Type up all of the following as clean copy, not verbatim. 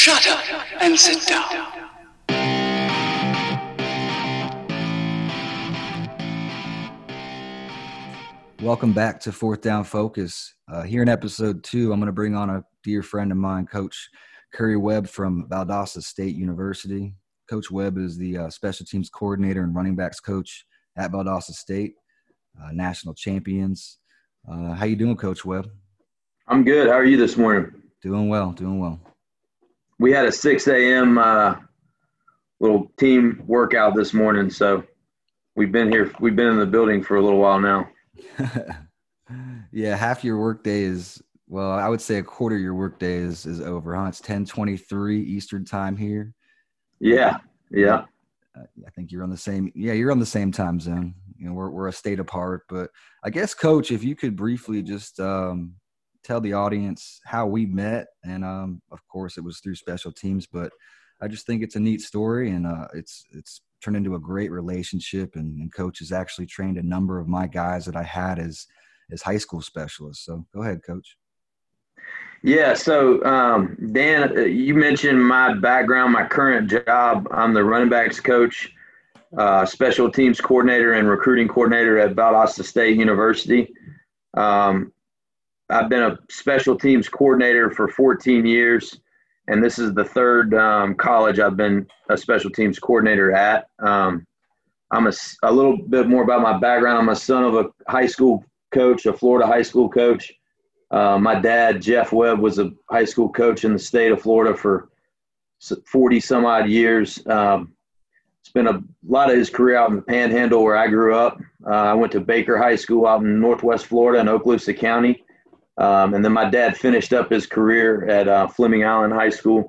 Shut up and sit down. Welcome back to Fourth Down Focus. Here in episode 2, I'm going to bring on a dear friend of mine, Coach Curry Webb from Valdosta State University. Coach Webb is the special teams coordinator and running backs coach at Valdosta State, national champions. How you doing, Coach Webb? I'm good. How are you this morning? Doing well. We had a 6 a.m. Little team workout this morning, so we've been in the building for a little while now. Yeah, half your workday is, well, I would say a quarter of your workday is over, huh? It's 10:23 Eastern time here. Yeah. I think you're on the same time zone. You know, we're a state apart, but I guess, Coach, if you could briefly just tell the audience how we met, and of course it was through special teams, but I just think it's a neat story, and it's turned into a great relationship, and Coach has actually trained a number of my guys that I had as high school specialists. So go ahead, Coach. Yeah, so Dan, you mentioned my background, my current job. I'm the running backs coach, special teams coordinator, and recruiting coordinator at Valdosta State University. I've been a special teams coordinator for 14 years, and this is the third college I've been a special teams coordinator at. I'm a little bit more about my background. I'm a son of a high school coach, a Florida high school coach. My dad, Jeff Webb, was a high school coach in the state of Florida for 40 some odd years. Spent a lot of his career out in the Panhandle where I grew up. I went to Baker High School out in Northwest Florida in Okaloosa County. And then my dad finished up his career at Fleming Island High School.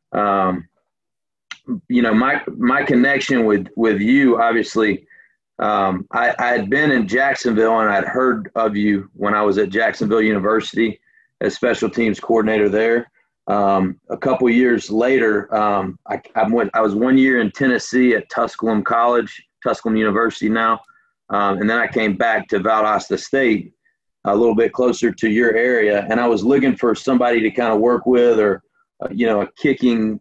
You know, my connection with you, obviously, I had been in Jacksonville, and I'd heard of you when I was at Jacksonville University as special teams coordinator there. A couple years later, I was 1 year in Tennessee at Tusculum University now. And then I came back to Valdosta State, a little bit closer to your area, and I was looking for somebody to kind of work with, or a kicking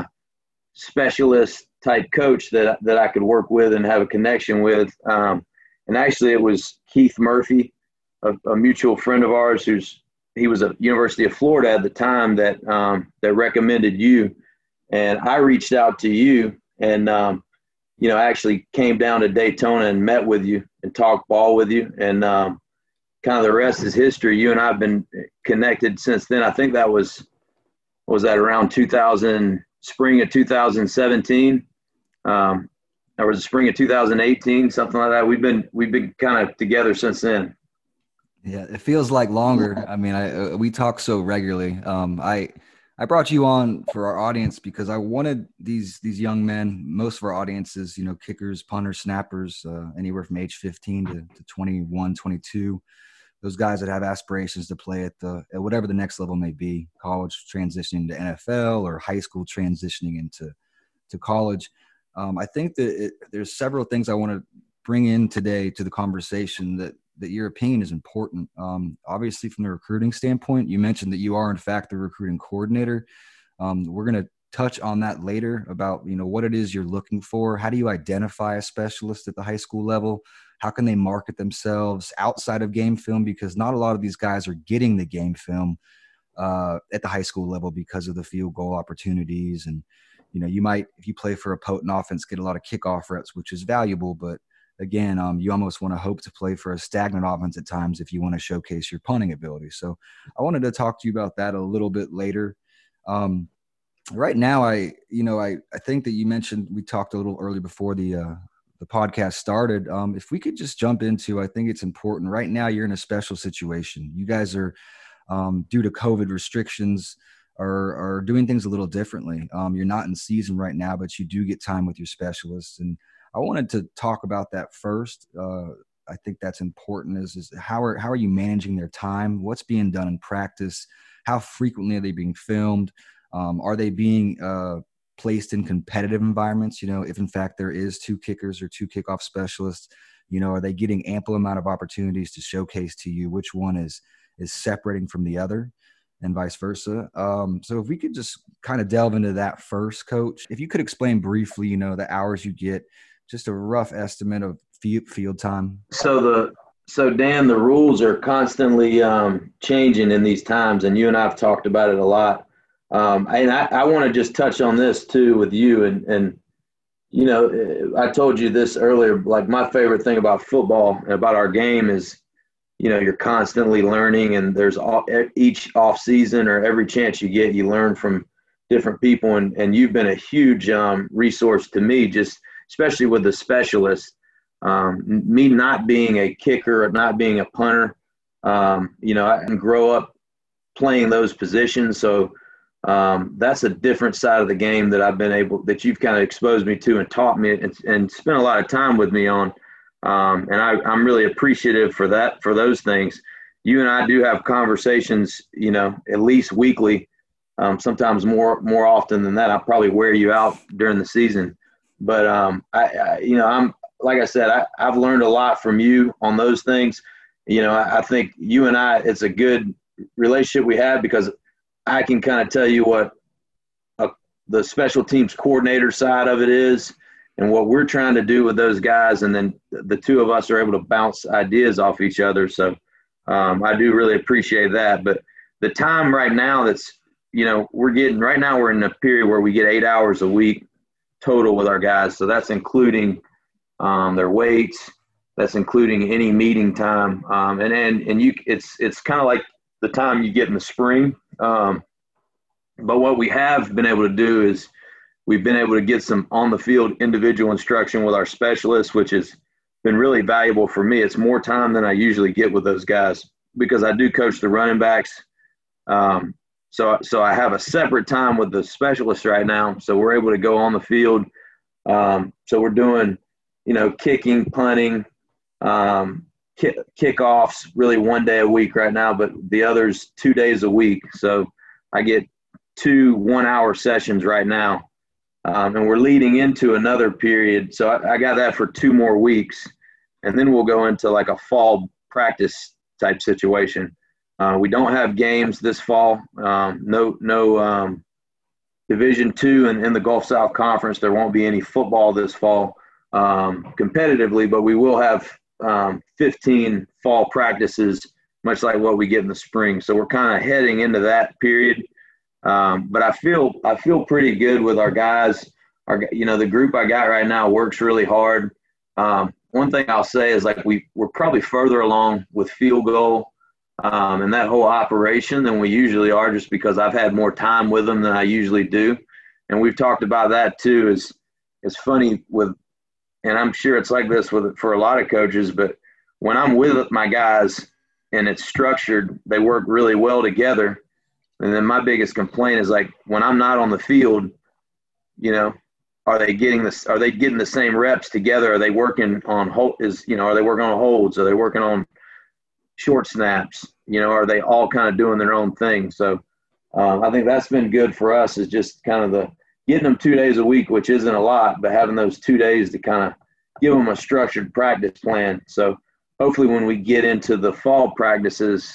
specialist type coach that I could work with and have a connection with. And actually, it was Keith Murphy, a mutual friend of ours he was at University of Florida at the time that recommended you, and I reached out to you, and actually came down to Daytona and met with you and talked ball with you, and kind of the rest is history. You and I have been connected since then. I think that was that around spring of 2017, or was it spring of 2018, something like that. We've been kind of together since then. Yeah, it feels like longer. I mean, we talk so regularly. I brought you on for our audience because I wanted these young men, most of our audiences, kickers, punters, snappers, anywhere from age 15 to 21, 22. Those guys that have aspirations to play at whatever the next level may be, college transitioning to NFL or high school transitioning into college. I think that there's several things I want to bring in today to the conversation that your opinion is important. Obviously, from the recruiting standpoint, you mentioned that you are, in fact, the recruiting coordinator. We're going to touch on that later about, what it is you're looking for. How do you identify a specialist at the high school level? How can they market themselves outside of game film? Because not a lot of these guys are getting the game film at the high school level because of the field goal opportunities. And, you might, if you play for a potent offense, get a lot of kickoff reps, which is valuable. But again, you almost want to hope to play for a stagnant offense at times if you want to showcase your punting ability. So I wanted to talk to you about that a little bit later. Right now, I think that you mentioned, we talked a little early before the podcast started. If we could just jump into, I think it's important. Right now, you're in a special situation. You guys are, due to COVID restrictions, are doing things a little differently. You're not in season right now, but you do get time with your specialists. And I wanted to talk about that first. I think that's important. Is how are you managing their time? What's being done in practice? How frequently are they being filmed? Are they being placed in competitive environments? If in fact there is 2 kickers or 2 kickoff specialists, are they getting ample amount of opportunities to showcase to you which one is separating from the other? and vice versa. So if we could just kind of delve into that first, Coach, if you could explain briefly, you know, the hours you get, just a rough estimate of field time. So Dan, the rules are constantly changing in these times, and you and I have talked about it a lot. And I want to just touch on this too with you. And you know, I told you this earlier. Like, my favorite thing about football and about our game is, you know, you're constantly learning, and there's each off season or every chance you get, you learn from different people. And you've been a huge resource to me, just especially with the specialists. Me not being a kicker, not being a punter, you know, I can grow up playing those positions. So that's a different side of the game that you've kind of exposed me to and taught me and spent a lot of time with me on. And I'm really appreciative for those things. You and I do have conversations, you know, at least weekly, sometimes more often than that. I'll probably wear you out during the season. But you know, like I said, I've learned a lot from you on those things. You know, I think you and I, it's a good relationship we have, because I can kind of tell you what the special teams coordinator side of it is and what we're trying to do with those guys. And then the two of us are able to bounce ideas off each other. So I do really appreciate that. But the time right now you know, we're in a period where we get 8 hours a week total with our guys. So that's including their weights, that's including any meeting time. It's kind of like the time you get in the spring. But what we have been able to do is we've been able to get some on the field individual instruction with our specialists, which has been really valuable for me. It's more time than I usually get with those guys, because I do coach the running backs. So I have a separate time with the specialists right now. So we're able to go on the field. So we're doing, you know, kicking, punting, kickoffs, really 1 day a week right now, but the others 2 days a week. So I get 2 1-hour sessions right now. And we're leading into another period. So I got that for 2 more weeks. And then we'll go into like a fall practice type situation. We don't have games this fall. No Division II in the Gulf South Conference. There won't be any football this fall competitively, but we will have 15 fall practices, much like what we get in the spring. So we're kind of heading into that period. But I feel pretty good with our guys. You know, the group I got right now works really hard. One thing I'll say is, like, we're probably further along with field goal and that whole operation than we usually are, just because I've had more time with them than I usually do. And we've talked about that too. It's funny and I'm sure it's like this for a lot of coaches, but when I'm with my guys and it's structured, they work really well together. And then my biggest complaint is, like, when I'm not on the field, you know, are they getting the same reps together? Are they working on are they working on holds? Are they working on short snaps? You know, are they all kind of doing their own thing? So I think that's been good for us, is just kind of getting them 2 days a week, which isn't a lot, but having those 2 days to kind of give them a structured practice plan. So hopefully when we get into the fall practices,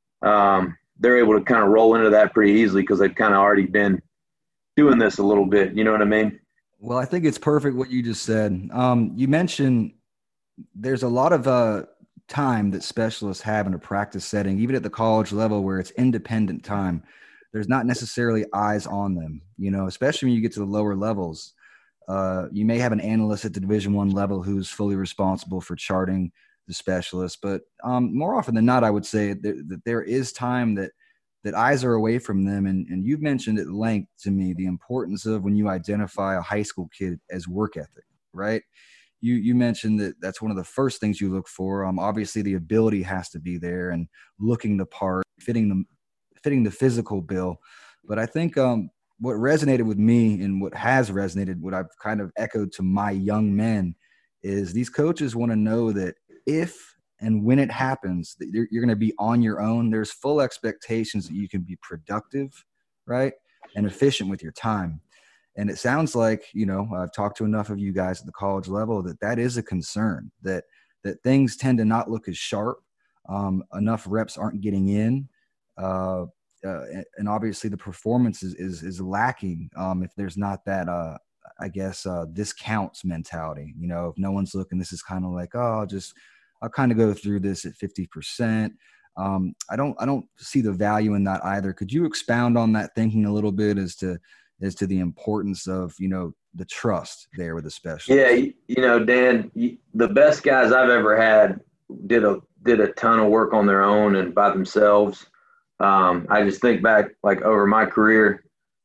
they're able to kind of roll into that pretty easily, because they've kind of already been doing this a little bit. You know what I mean? Well, I think it's perfect what you just said. You mentioned there's a lot of time that specialists have in a practice setting, even at the college level, where it's independent time. There's not necessarily eyes on them, you know, especially when you get to the lower levels. You may have an analyst at the Division I level who's fully responsible for charting the specialist, but more often than not, I would say that there is time that eyes are away from them. And you've mentioned at length to me the importance of, when you identify a high school kid, as work ethic, right? You mentioned that that's one of the first things you look for. Obviously the ability has to be there and looking the part, fitting the physical bill. But I think what resonated with me, and what has resonated, what I've kind of echoed to my young men, is these coaches want to know that if and when it happens, that you're going to be on your own. There's full expectations that you can be productive, right, and efficient with your time. And it sounds like, you know, I've talked to enough of you guys at the college level that is a concern, that things tend to not look as sharp. Enough reps aren't getting in. and obviously the performance is lacking if there's not that I guess this counts mentality. You know, if no one's looking, this is kind of like, oh, I'll kind of go through this at 50%. I don't see the value in that either. Could you expound on that thinking a little bit as to the importance of, you know, the trust there with the specialist? Yeah, you know, Dan, the best guys I've ever had did a ton of work on their own and by themselves. I just think back, like, over my career,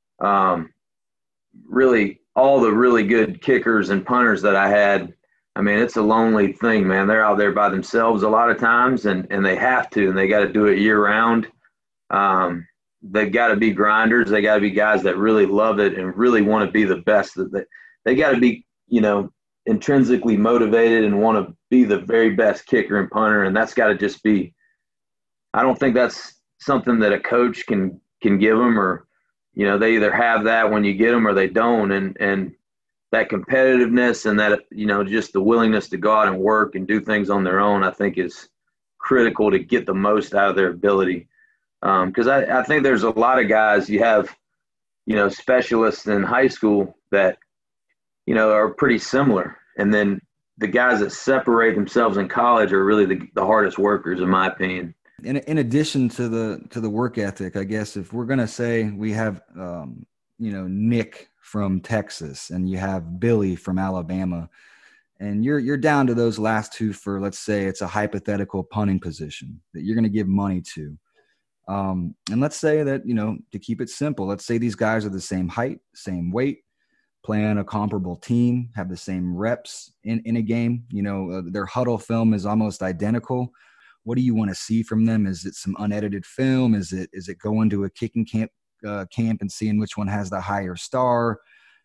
really all the really good kickers and punters that I had. I mean, it's a lonely thing, man. They're out there by themselves a lot of times, and they have to, and they got to do it year round. They've got to be grinders. They got to be guys that really love it and really want to be the best. They got to be, you know, intrinsically motivated and want to be the very best kicker and punter. And that's got to just be, I don't think that's something that a coach can give them, or, you know, they either have that when you get them or they don't. And that competitiveness and that, you know, just the willingness to go out and work and do things on their own, I think is critical to get the most out of their ability. Because I think there's a lot of guys, you have, you know, specialists in high school that, you know, are pretty similar. And then the guys that separate themselves in college are really the hardest workers, in my opinion. In addition to the work ethic, I guess if we're going to say we have, you know, Nick from Texas and you have Billy from Alabama, and you're down to those last two for, let's say it's a hypothetical punting position that you're going to give money to. And let's say that, you know, to keep it simple, let's say these guys are the same height, same weight, play on a comparable team, have the same reps in a game. You know, their huddle film is almost identical. What do you want to see from them? Is it some unedited film? Is it going to a kicking camp and seeing which one has the higher star?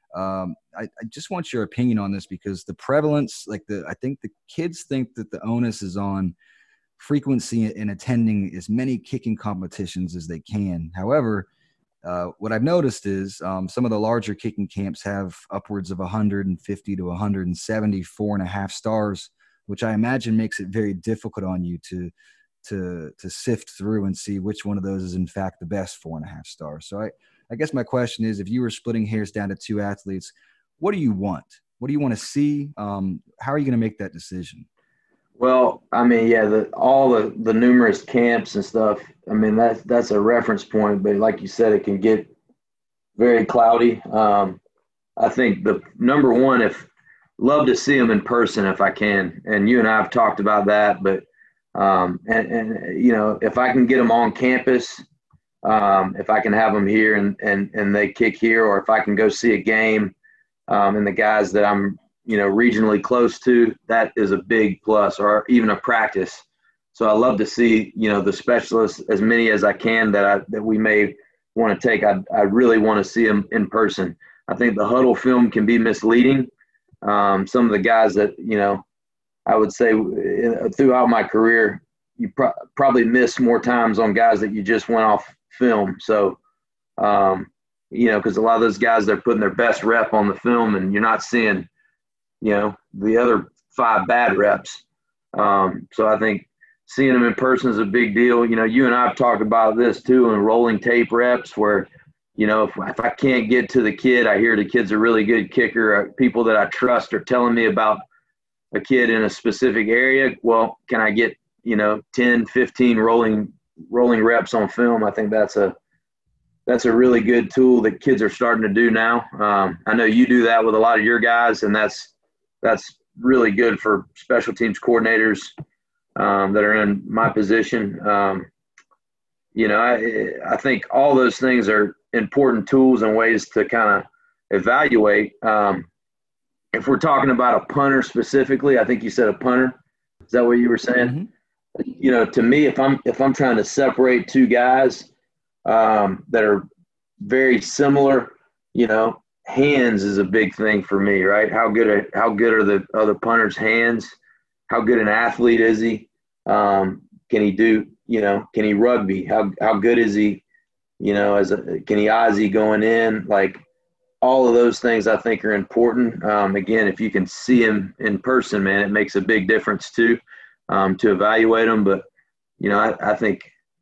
I just want your opinion on this, because the prevalence, I think the kids think that the onus is on frequency in attending as many kicking competitions as they can. However, what I've noticed is some of the larger kicking camps have upwards of 150 to 170 4.5 stars, which I imagine makes it very difficult on you to sift through and see which one of those is in fact the best 4.5 stars. So I guess my question is, if you were splitting hairs down to two athletes, what do you want? What do you want to see? How are you going to make that decision? Well, I mean, yeah, all the numerous camps and stuff, I mean, that's a reference point, but like you said, it can get very cloudy. I think the number one, love to see them in person if I can. And you and I have talked about that, but, and you know, if I can get them on campus, if I can have them here and they kick here, or if I can go see a game, and the guys that I'm, you know, regionally close to, that is a big plus, or even a practice. So I love to see, you know, the specialists, as many as I can that we may want to take. I really want to see them in person. I think the huddle film can be misleading. Some of the guys that, you know, I would say throughout my career, you probably miss more times on guys that you just went off film. So, you know, because a lot of those guys, they're putting their best rep on the film, and you're not seeing, you know, the other 5 bad reps. So I think seeing them in person is a big deal. You know, you and I have talked about this too, in rolling tape reps, where, you know, if I can't get to the kid, I hear the kid's a really good kicker, people that I trust are telling me about a kid in a specific area. Well, can I get, you know, 10, 15 rolling reps on film? I think that's a really good tool that kids are starting to do now. I know you do that with a lot of your guys, and that's really good for special teams coordinators that are in my position. You know, I think all those things are important tools and ways to kind of evaluate. If we're talking about a punter specifically, I think you said a punter. Is that what you were saying? Mm-hmm. You know, to me, if I'm trying to separate two guys that are very similar, you know, hands is a big thing for me, right? How good are the other punter's hands? How good an athlete is he? Can he do, you know, can he rugby? How good is he, you know, can he Aussie going in? Like, all of those things I think are important. Again, if you can see him in person, man, it makes a big difference too, to evaluate them. But, you know, I think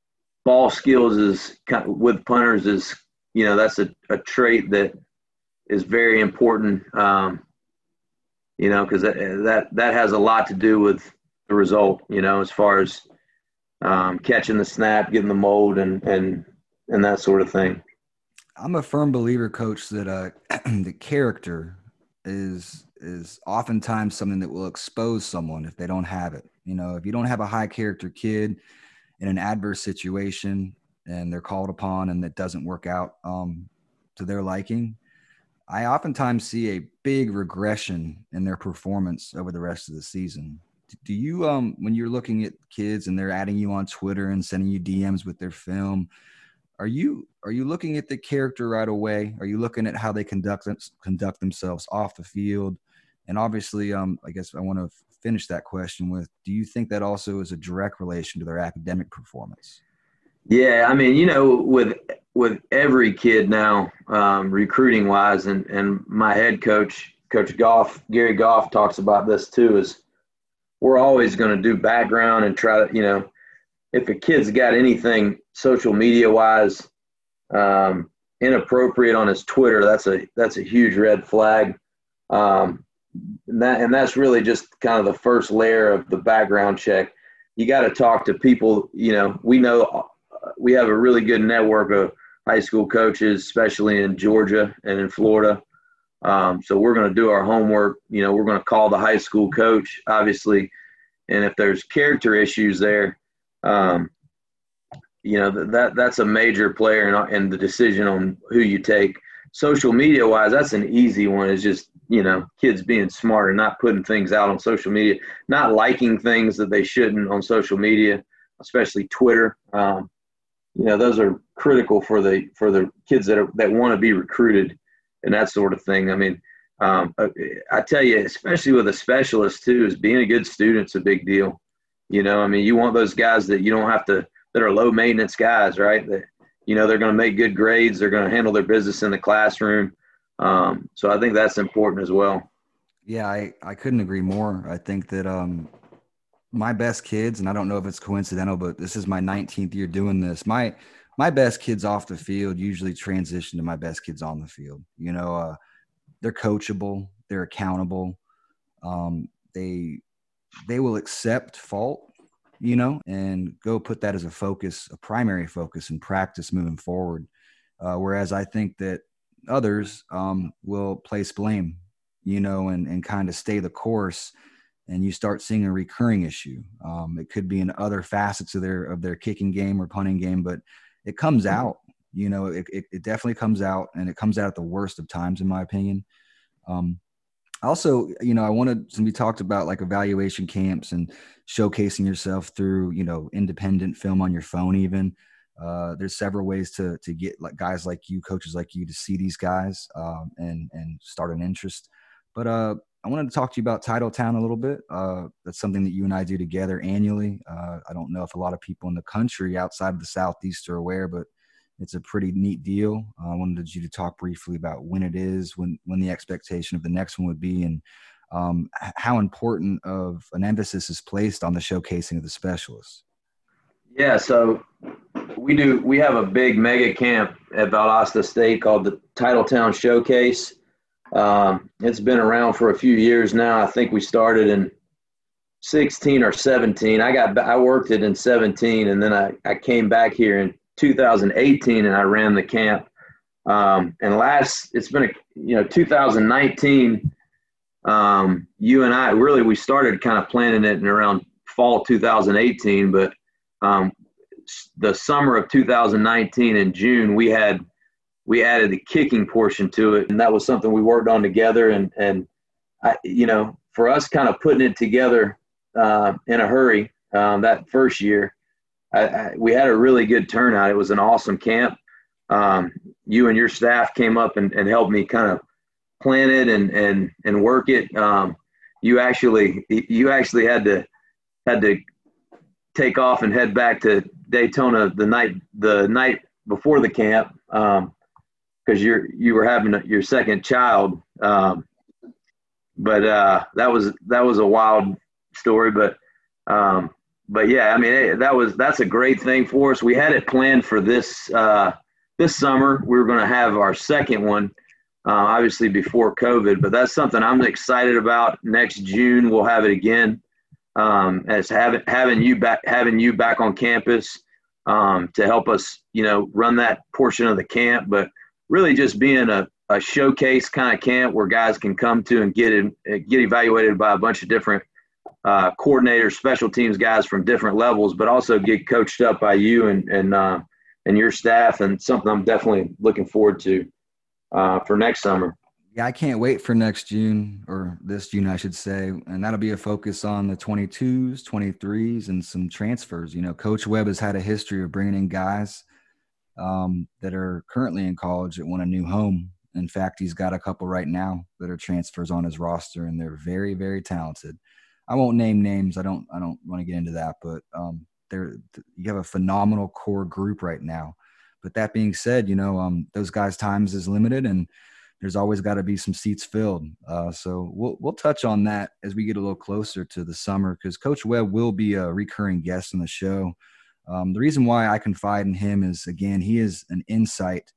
ball skills is with punters is, that's a trait that is very important. Because that has a lot to do with the result, as far as catching the snap, getting the mold, and that sort of thing. I'm a firm believer, Coach, that the character is oftentimes something that will expose someone if they don't have it. If you don't have a high character kid in an adverse situation and they're called upon and it doesn't work out to their liking, I oftentimes see a big regression in their performance over the rest of the season. Do you, when you're looking at kids and they're adding you on Twitter and sending you DMs with their film, are you looking at the character right away? Are you looking at how they conduct themselves off the field? And obviously, I guess I want to finish that question with, do you think that also is a direct relation to their academic performance? Yeah, I mean, with every kid now, recruiting wise, and my head coach, Coach Goff, Gary Goff, talks about this too, is we're always going to do background and try to, if a kid's got anything social media wise inappropriate on his Twitter, that's a huge red flag. And that's really just kind of the first layer of the background check. You got to talk to people. We know we have a really good network of high school coaches, especially in Georgia and in Florida. So we're going to do our homework. We're going to call the high school coach, obviously. And if there's character issues there, that's a major player in the decision on who you take. Social media wise, that's an easy one. It's just, kids being smart and not putting things out on social media, not liking things that they shouldn't on social media, especially Twitter. Those are critical for the kids that want to be recruited and that sort of thing. I mean, I tell you, especially with a specialist too, is being a good student's a big deal. You want those guys that you don't have to, that are low maintenance guys, right? That, they're going to make good grades. They're going to handle their business in the classroom. So I think that's important as well. Yeah, I couldn't agree more. I think that my best kids, and I don't know if it's coincidental, but this is my 19th year doing this. My best kids off the field usually transition to my best kids on the field. They're coachable, they're accountable. They will accept fault, and go put that as a primary focus in practice moving forward. Whereas I think that others will place blame, and kind of stay the course. And you start seeing a recurring issue. It could be in other facets of their kicking game or punting game, but it comes out. It definitely comes out, and it comes out at the worst of times, in my opinion. Also, I wanted, since we talked about like evaluation camps and showcasing yourself through, independent film on your phone, even. There's several ways to get like guys like you, coaches like you, to see these guys and start an interest. But I wanted to talk to you about Titletown a little bit. That's something that you and I do together annually. I don't know if a lot of people in the country outside of the Southeast are aware, but it's a pretty neat deal. I wanted you to talk briefly about when it is, when the expectation of the next one would be, and how important of an emphasis is placed on the showcasing of the specialists. Yeah, so we have a big mega camp at Valdosta State called the Titletown Showcase. It's been around for a few years now. I think we started in 16 or 17. I worked it in 17, and then I came back here in 2018 and I ran the camp. And it's been 2019. You and I we started kind of planning it in around fall 2018, but the summer of 2019 in June, we added the kicking portion to it, and that was something we worked on together. And for us, kind of putting it together in a hurry that first year, we had a really good turnout. It was an awesome camp. You and your staff came up and helped me kind of plan it and work it. You actually had to take off and head back to Daytona the night before the camp because you were having your second child. But that was a wild story. But but yeah, I mean, that's a great thing for us. We had it planned for this summer. We were going to have our second one, obviously before COVID, but that's something I'm excited about. Next June, we'll have it again. As having you back on campus to help us, run that portion of the camp, but really just being a showcase kind of camp where guys can come to and get evaluated by a bunch of different coordinators, special teams guys from different levels, but also get coached up by you and your staff, and something I'm definitely looking forward to for next summer. Yeah, I can't wait for next June, or this June, I should say. And that'll be a focus on the 22s, 23s, and some transfers. Coach Webb has had a history of bringing in guys that are currently in college that want a new home. In fact, he's got a couple right now that are transfers on his roster, and they're very, very talented. I won't name names. I don't want to get into that, but you have a phenomenal core group right now. But that being said, those guys' times is limited, and there's always got to be some seats filled. So we'll touch on that as we get a little closer to the summer, because Coach Webb will be a recurring guest on the show. The reason why I confide in him is, again, he is an insight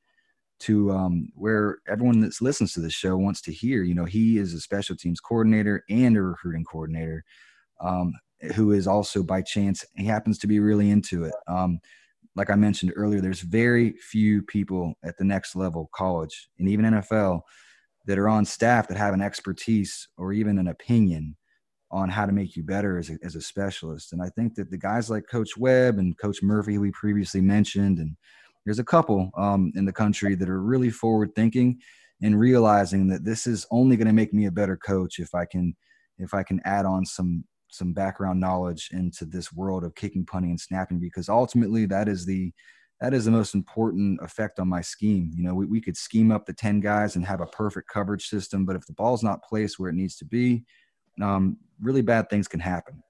to where everyone that listens to the show wants to hear. He is a special teams coordinator and a recruiting coordinator who is also, by chance, he happens to be really into it. Like I mentioned earlier, there's very few people at the next level, college and even NFL, that are on staff that have an expertise or even an opinion on how to make you better as a specialist. And I think that the guys like Coach Webb and Coach Murphy, who we previously mentioned, and there's a couple in the country that are really forward thinking and realizing that this is only going to make me a better coach if I can add on some background knowledge into this world of kicking, punting, and snapping, because ultimately that is the most important effect on my scheme. We could scheme up the 10 guys and have a perfect coverage system, but if the ball's not placed where it needs to be, really bad things can happen.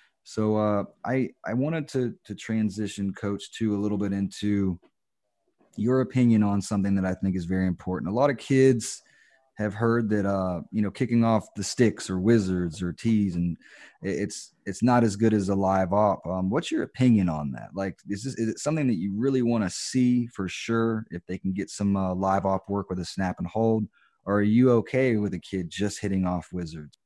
So I wanted to transition, Coach, to a little bit into your opinion on something that I think is very important. A lot of kids have heard that, kicking off the sticks or wizards or tees, and it's not as good as a live op. What's your opinion on that? Like, is it something that you really want to see for sure if they can get some live op work with a snap and hold, or are you okay with a kid just hitting off wizards?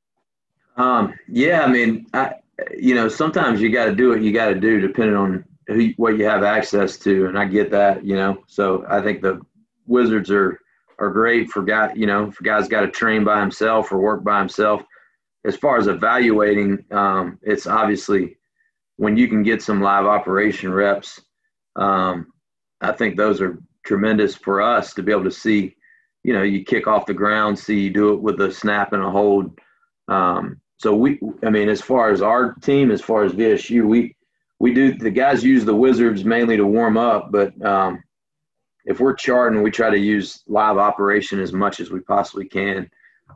Yeah, I mean, sometimes you got to do what you got to do depending on what you have access to, and I get that, So I think the wizards are great for guys got to train by himself or work by himself. As far as evaluating, it's obviously when you can get some live operation reps, I think those are tremendous for us to be able to see, you kick off the ground, see you do it with a snap and a hold. So as far as our team, as far as VSU, we do, the guys use the wizards mainly to warm up, but if we're charting, we try to use live operation as much as we possibly can,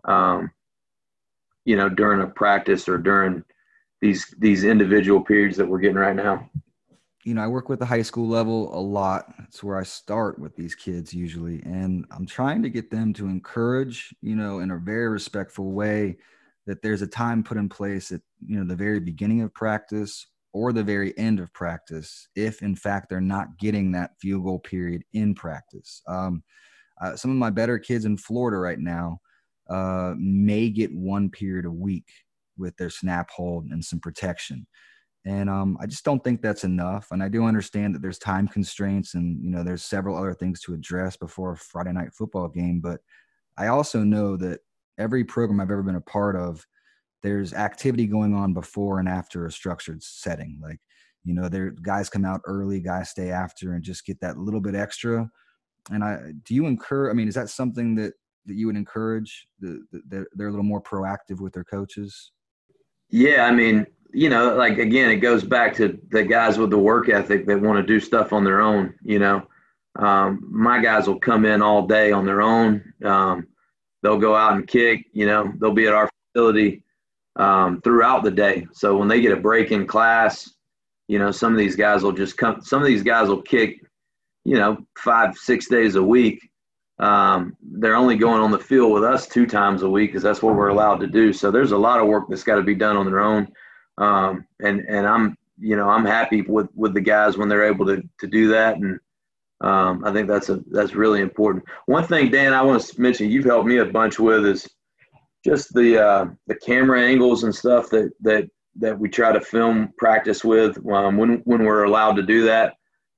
during a practice or during these individual periods that we're getting right now. I work with the high school level a lot. It's where I start with these kids usually. And I'm trying to get them to encourage, in a very respectful way, that there's a time put in place at, the very beginning of practice or the very end of practice, if in fact they're not getting that field goal period in practice. Some of my better kids in Florida right now may get one period a week with their snap, hold, and some protection. And I just don't think that's enough. And I do understand that there's time constraints and, there's several other things to address before a Friday night football game. But I also know that every program I've ever been a part of, there's activity going on before and after a structured setting. Like, guys come out early, guys stay after, and just get that little bit extra. And is that something that you would encourage, that they're a little more proactive with their coaches? Yeah. Again, it goes back to the guys with the work ethic that want to do stuff on their own. My guys will come in all day on their own. They'll go out and kick, they'll be at our facility throughout the day. So when they get a break in class, some of these guys will just come, some of these guys will kick, 5-6 days a week. They're only going on the field with us 2 times a week because that's what we're allowed to do. So there's a lot of work that's got to be done on their own. And I'm, I'm happy with the guys when they're able to do that. And I think that's really important. One thing, Dan, I want to mention you've helped me a bunch with is just the camera angles and stuff that we try to film practice with when we're allowed to do that.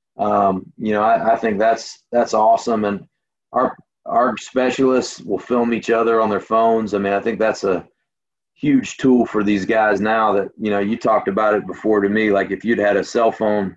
I think that's awesome. And our specialists will film each other on their phones. I mean, I think that's a huge tool for these guys now that, you talked about it before to me, like if you'd had a cell phone,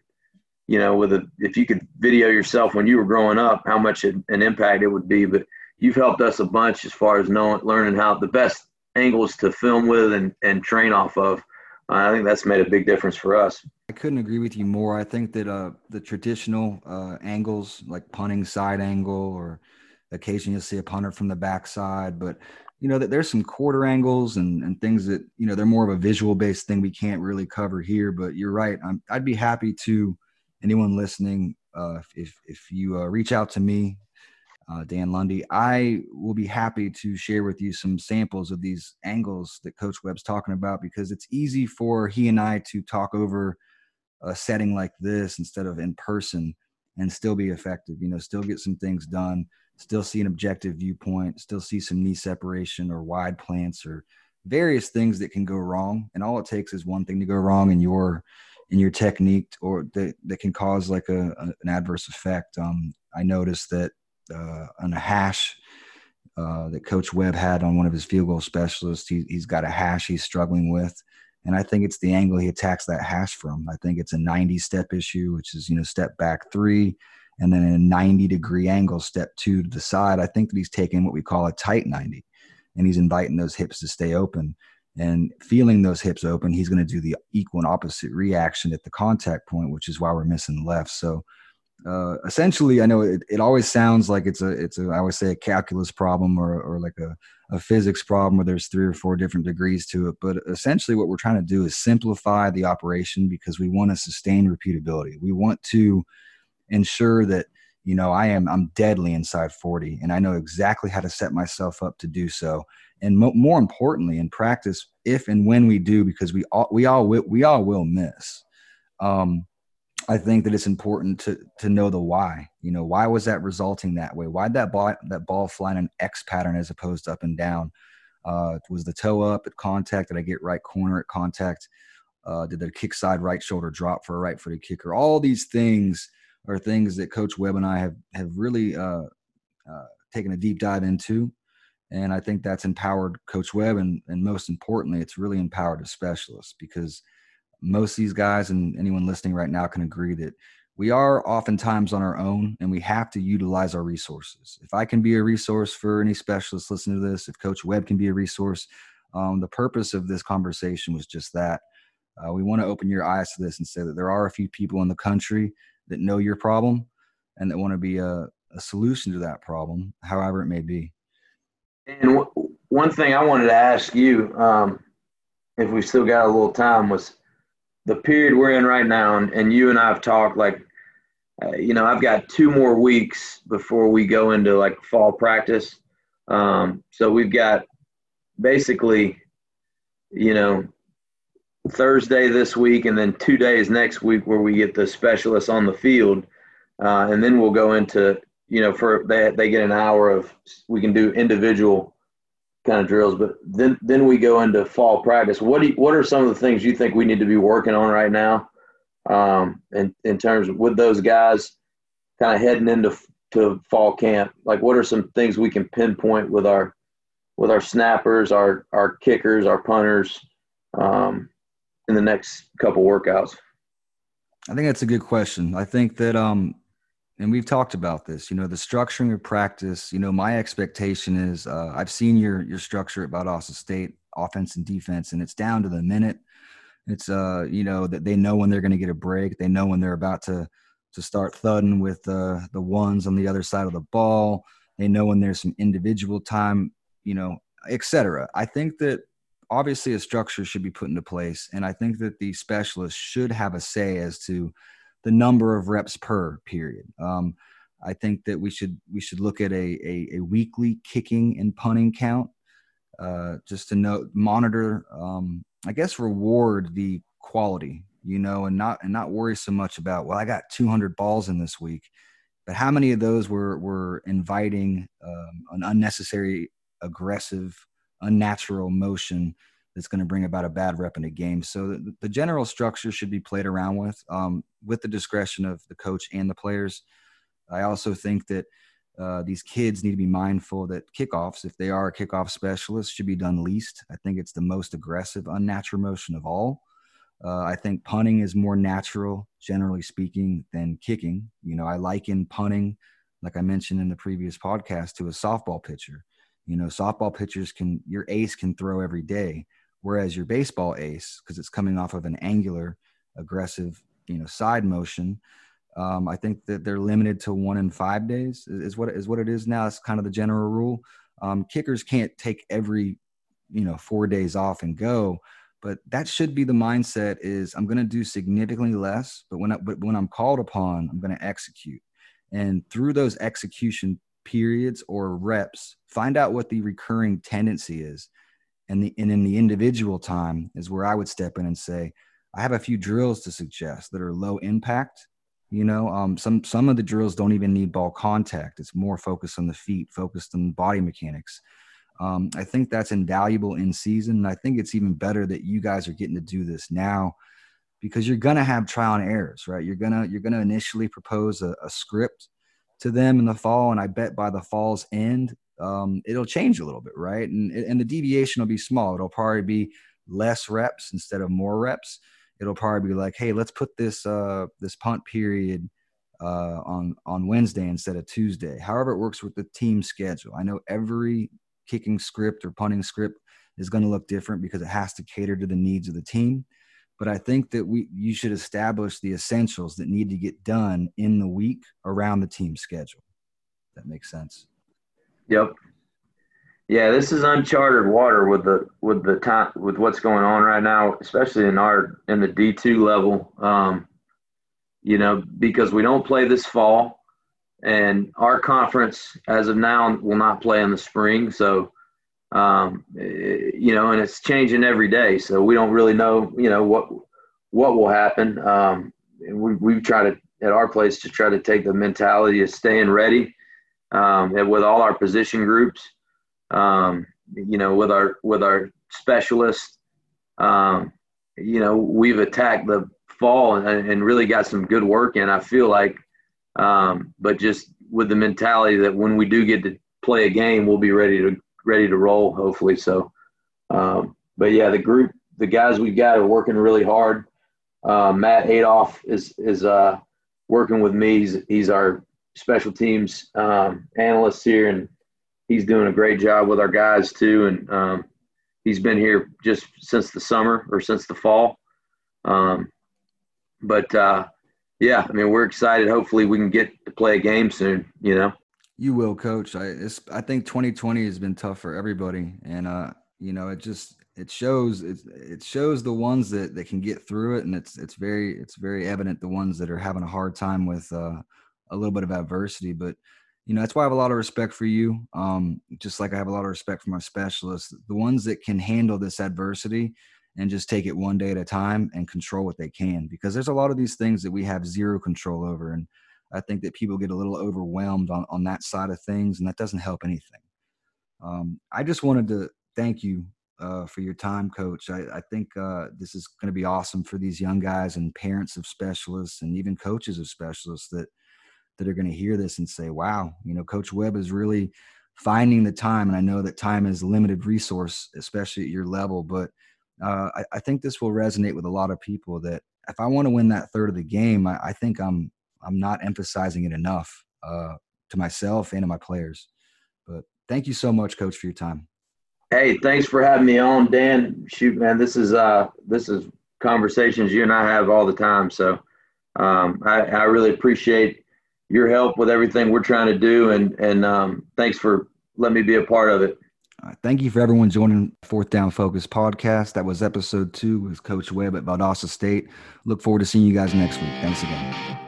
if you could video yourself when you were growing up, how much an impact it would be. But you've helped us a bunch as far as learning how the best angles to film with and train off of. I think that's made a big difference for us. I couldn't agree with you more. I think that the traditional angles, like punting side angle, or occasionally you'll see a punter from the backside, but that there's some quarter angles and things that, they're more of a visual based thing we can't really cover here. But you're right. I'd be happy to anyone listening, if you reach out to me, Dan Lundy, I will be happy to share with you some samples of these angles that Coach Webb's talking about, because it's easy for he and I to talk over a setting like this instead of in person and still be effective, still get some things done, still see an objective viewpoint, still see some knee separation or wide plants or various things that can go wrong. And all it takes is one thing to go wrong in your technique, or that can cause like an adverse effect. I noticed that on a hash that Coach Webb had on one of his field goal specialists, he's got a hash he's struggling with. And I think it's the angle he attacks that hash from. I think it's a 90 step issue, which is, step back 3, and then in a 90-degree angle, step 2 to the side. I think that he's taking what we call a tight 90, and he's inviting those hips to stay open. And feeling those hips open, he's going to do the equal and opposite reaction at the contact point, which is why we're missing left. So essentially, I know it always sounds like it's I always say a calculus problem or like a physics problem where there's 3 or 4 different degrees to it. But essentially what we're trying to do is simplify the operation, because we want to sustain repeatability. We want to ensure that, I'm deadly inside 40, and I know exactly how to set myself up to do so. And more importantly, in practice, if and when we do, because we all will miss. I think that it's important to know the why. Why was that resulting that way? Why'd that ball fly in an X pattern as opposed to up and down? Was the toe up at contact? Did I get right corner at contact? Did the kick side right shoulder drop for a right-footed kicker? All these things are things that Coach Webb and I have really taken a deep dive into. And I think that's empowered Coach Webb. And most importantly, it's really empowered the specialists, because most of these guys and anyone listening right now can agree that we are oftentimes on our own, and we have to utilize our resources. If I can be a resource for any specialist listening to this, if Coach Webb can be a resource, the purpose of this conversation was just that. We want to open your eyes to this and say that there are a few people in the country that know your problem and that want to be a solution to that problem, however it may be. And one thing I wanted to ask you, if we still got a little time, was the period we're in right now, and you and I have talked, like, I've got 2 more weeks before we go into like fall practice. So we've got basically, Thursday this week and then 2 days next week where we get the specialists on the field. And then we'll go into, they get an hour of, we can do individual kind of drills, but then we go into fall practice. What are some of the things you think we need to be working on right now, in terms of with those guys kind of heading into fall camp? Like, what are some things we can pinpoint with our snappers, our kickers, our punters, in the next couple workouts? I think that's a good question. I think that, and we've talked about this, the structuring of practice. My expectation is, I've seen your structure at Valdosta State, offense and defense, and it's down to the minute. It's, that they know when they're going to get a break. They know when they're about to start thudding with the ones on the other side of the ball. They know when there's some individual time, et cetera. I think that obviously a structure should be put into place, and I think that the specialists should have a say as to the number of reps per period. I think that we should look at a weekly kicking and punting count, just to monitor, reward the quality. and not worry so much about, well, I got 200 balls in this week, but how many of those were inviting an unnecessary, aggressive, unnatural motion that's going to bring about a bad rep in a game. So the general structure should be played around with the discretion of the coach and the players. I also think that these kids need to be mindful that kickoffs, if they are a kickoff specialist, should be done least. I think it's the most aggressive, unnatural motion of all. I think punting is more natural, generally speaking, than kicking. I liken punting, like I mentioned in the previous podcast, to a softball pitcher. Softball pitchers your ace can throw every day, whereas your baseball ace, because it's coming off of an angular, aggressive, side motion, I think that they're limited to 1 in 5 days is what it is now. It's kind of the general rule. Kickers can't take every, 4 days off and go, but that should be the mindset is I'm going to do significantly less, but when I'm called upon, I'm going to execute. And through those execution periods or reps, find out what the recurring tendency is. And in the individual time is where I would step in and say, I have a few drills to suggest that are low impact. Some of the drills don't even need ball contact. It's more focused on the feet, focused on body mechanics. I think that's invaluable in season. And I think it's even better that you guys are getting to do this now because you're going to have trial and errors, right? You're going to initially propose a script to them in the fall. And I bet by the fall's end, it'll change a little bit, right? And the deviation will be small. It'll probably be less reps instead of more reps. It'll probably be like, hey, let's put this punt period on Wednesday instead of Tuesday. However it works with the team schedule. I know every kicking script or punting script is going to look different because it has to cater to the needs of the team. But I think that you should establish the essentials that need to get done in the week around the team schedule. That makes sense. Yep. Yeah, this is uncharted water with the time with what's going on right now, especially in the D2 level. Because we don't play this fall, and our conference as of now will not play in the spring. So, and it's changing every day. So we don't really know, what will happen. And we've tried to at our place to try to take the mentality of staying ready, and with all our position groups. With our specialists, we've attacked the fall and really got some good work in, I feel like, but just with the mentality that when we do get to play a game, we'll be ready to roll, hopefully. So, but yeah, the guys we've got are working really hard. Matt Adolph is working with me. He's our special teams, analyst here, and he's doing a great job with our guys too. And he's been here just since the summer or since the fall. Yeah, we're excited. Hopefully we can get to play a game soon, You will, Coach. I think 2020 has been tough for everybody. And, it shows the ones that can get through it. And it's very evident the ones that are having a hard time with a little bit of adversity. But, that's why I have a lot of respect for you. Just like I have a lot of respect for my specialists, the ones that can handle this adversity and just take it one day at a time and control what they can, because there's a lot of these things that we have zero control over. And I think that people get a little overwhelmed on that side of things, and that doesn't help anything. I just wanted to thank you for your time, Coach. I think this is going to be awesome for these young guys and parents of specialists and even coaches of specialists that are going to hear this and say, wow, Coach Webb is really finding the time. And I know that time is a limited resource, especially at your level, but I think this will resonate with a lot of people that if I want to win that third of the game, I think I'm not emphasizing it enough to myself and to my players. But thank you so much, Coach, for your time. Hey, thanks for having me on, Dan. Shoot, man, this is conversations you and I have all the time. So I really appreciate your help with everything we're trying to do, and thanks for letting me be a part of it. Thank you for everyone joining Fourth Down Focus podcast. That was episode 2 with Coach Webb at Valdosta State. Look forward to seeing you guys next week. Thanks again.